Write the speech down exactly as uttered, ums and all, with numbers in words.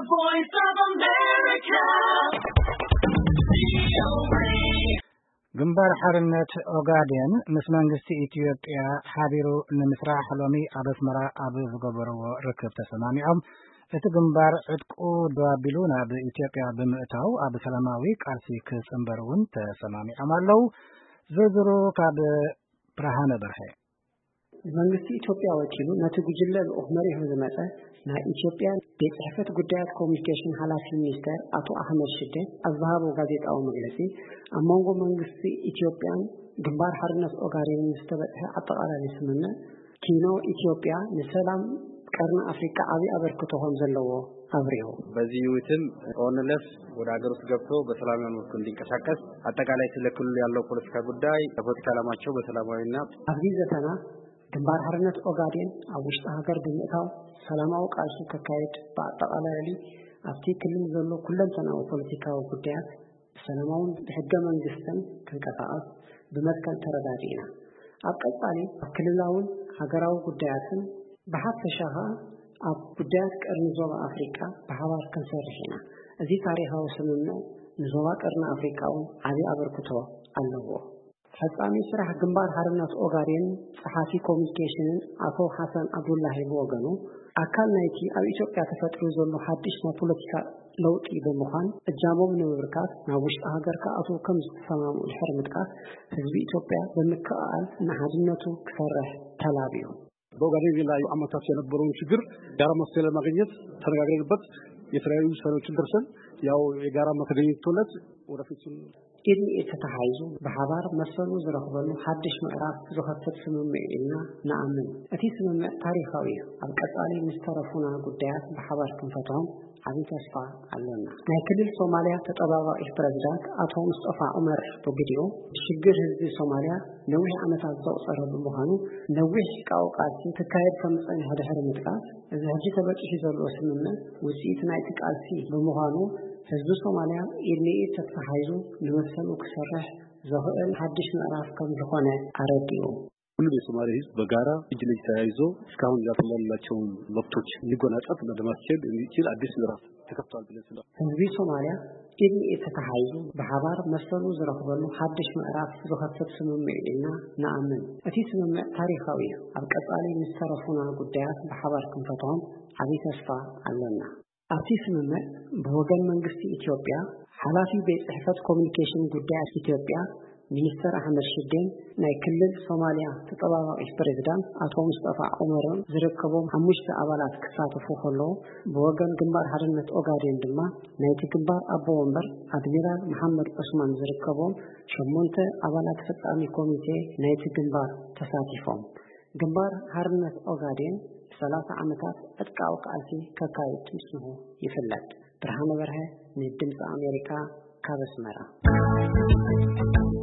Voice of America. ግንባር ሓርነት ኦጋዴን ምስ መንግስቲ ኢትዮጵያ ሓቢሩ ንምስራሕ ሎሚ ኣብ ኣስመራ ኣብ ዝገበረዎ ርክብ ተሰማሚዖም እቲ ግንባር ዕጥቁ ደዋቢሉ ናብ ኢትዮጵያ ብምእታው ኣብ ሰላማዊ ቃልሲ ክጽንበሩን ተሰማሚዖም ኣለው። ዝርዝሩ ካብ ብርሃነ በርሀ መንግስቲ ኢትዮጵያ ወኪሉ ነቲ ጉጅለ ልኡኽ መሪሑ ዝመጸ ናይ ኢትዮጵያ ቤት ጽሕፈት ጉዳያት ኮሙኒኬሽን ሓላፊ ሚኒስተር አቶ አህመድ ሽዴ ኣብ ዝሃቦ ጋዜጣዊ መግለጺ ኣብ መንጎ መንግስቲ ኢትዮጵያን ግንባር ሓርነት ኦጋዴን ዝተበጽሐ አጠቃላይ ስምምነት ኪኖ ኢትዮጵያ ንሰላም ቀርና አፍሪካ ዓቢ አበርክቶ ከም ዘለዎ አብሪው በዚህ ውይይትም ኦንለፍ ወደ ሀገር ውስጥ ገብቶ በሰላማዊ መልኩ እንዲንቀሳቀስ አጠቃላይ ስለክልሉ ያለው ፖለቲካ ጉዳይ ፖለቲካ ዓላማቸው በሰላማዊና አብዚ ዘተና ግንባር ሓርነት ኦጋዴን ኣብ ውሽጢ ሀገር ብምእታው ሰላማዊ ቃልሲ ከካይድ በአጠቃላይ ኣብቲ ክልል ዘሎ ኩለንተናዊ ፖለቲካዊ ጉዳያት ሰላማውን ብሕገ መንግስትን ክንቀሳቀስ ብመትከል ተረጋጊና ኣብ ቀጻሊ ኣብ ክልላውን ሃገራዊ ጉዳያትን ብሓፈሻኻ ኣብ ጉዳያት ቀርኒ ዞባ አፍሪካ ብሓባር ክንሰርሕ ኢና። እዚ ታሪኻዊ ስምምነት ንዞባ ቀርኒ አፍሪካውን ዓቢ አበርክቶ ኣለዎ። ፈጻሚ ስራሕ ግንባር ሓርነት ኦጋዴን ጸሓፊ ኮሙኒኬሽንን አቶ ሐሰን አብዱላሂ ወገኑ አካል ናይቲ ኣብ ኢትዮጵያ ተፈጥሮ ዘሎ ሓድሽ ናይ ፖለቲካ ለውጢ ብምዃን እጃሞም ንምብርካት ናብ ውሽጢ ሀገር ከኣቱ ከም ዝተሰማሙ ድሕሪ ምጥቃስ ህዝቢ ኢትዮጵያ ብምክኣል ንሓድነቱ ክሰርሕ ተላቢዩ በኦጋዴን ላይ አመታት የነበረውን ችግር ጋራ መፍትሄ ለማግኘት ተነጋግረንበት የተለያዩ ውሳኔዎችን ደርሰን ያው የጋራ መተገኘቶለት ወደፊት ኢድ የተተሓይዙ በሓባር መሰሉ ዝረኽበሉ ሓድሽ ምዕራፍ ዝኸፍት ስምምዕ ኢልና ንኣምን። እቲ ስምምዕ ታሪኻዊ እዩ። ኣብ ቀጻሊ ምስተረፉና ጉዳያት በሓባር ክንፈትሖም ዓቢ ተስፋ ኣለና። ናይ ክልል ሶማልያ ተጠባባቂ ፕሬዝዳንት አቶ ሙስጠፋ ዑመር በግዲኡ ሽግር ህዝቢ ሶማልያ ነዊሕ ዓመታት ዘቑፀረ ብምዃኑ ነዊሕ ሕቃዊ ቃልሲ ክካየድ ከም ዝጸንሐ ድሕሪ ምጥቃስ እዚ ሕጂ ተበፂሑ ዘሎ ስምምዕ ውፅኢት ናይቲ ቃልሲ ብምዃኑ ህዝቢ ሶማልያ ኢድ ንኢድ ተተሓሒዙ ንመሰሉ ክሰርሕ ዝኽእል ሓድሽ ምዕራፍ ከም ዝኾነ አረዲኡ። ሁሉም የሶማሌ ህዝብ በጋራ እጅ ለእጅ ተያይዞ እስካሁን ያልተሟላላቸውን መብቶች ሊጎናጸፍ ለማስቻል የሚችል አዲስ ምዕራፍ ተከፍቷል ብለን ስለ ህዝቢ ሶማልያ ኢድ ንኢድ ተተሓሒዙ ብሓባር መሰሉ ዝረኽበሉ ሓድሽ ምዕራፍ ዝኸፍት ስምምዕ ኢልና ንኣምን። እቲ ስምምዕ ታሪኻዊ እዩ። ኣብ ቀጻሊ ምስተረፉና ጉዳያት ብሓባር ክንፈትሖም ዓቢ ተስፋ ኣለና። ኣብቲ ስምምዕ ብወገን መንግስቲ ኢትዮጵያ ሓላፊ ቤት ጽሕፈት ኮሙኒኬሽን ጉዳያት ኢትዮጵያ ሚኒስተር አህመድ ሽዴን ናይ ክልል ሶማልያ ተጠባባቂ ፕሬዝዳንት አቶ ሙስጠፋ ዑመርን ዝርከቦም ሓሙሽተ ኣባላት ክሳተፉ ከለዉ ብወገን ግንባር ሓርነት ኦጋዴን ድማ ናይቲ ግንባር ኣቦ ወንበር አድሚራል መሐመድ ዑስማን ዝርከቦም ሸሞንተ ኣባላት ፈጻሚ ኮሚቴ ናይቲ ግንባር ተሳቲፎም ግንባር ሓርነት ኦጋዴን ሰላሳ ዓመታት ዕጥቃዊ ቃልሲ ከካይድ ምስንሁ ይፍለጥ። ብርሃነ በርሀ ንድምፂ ኣሜሪካ ካብ ኣስመራ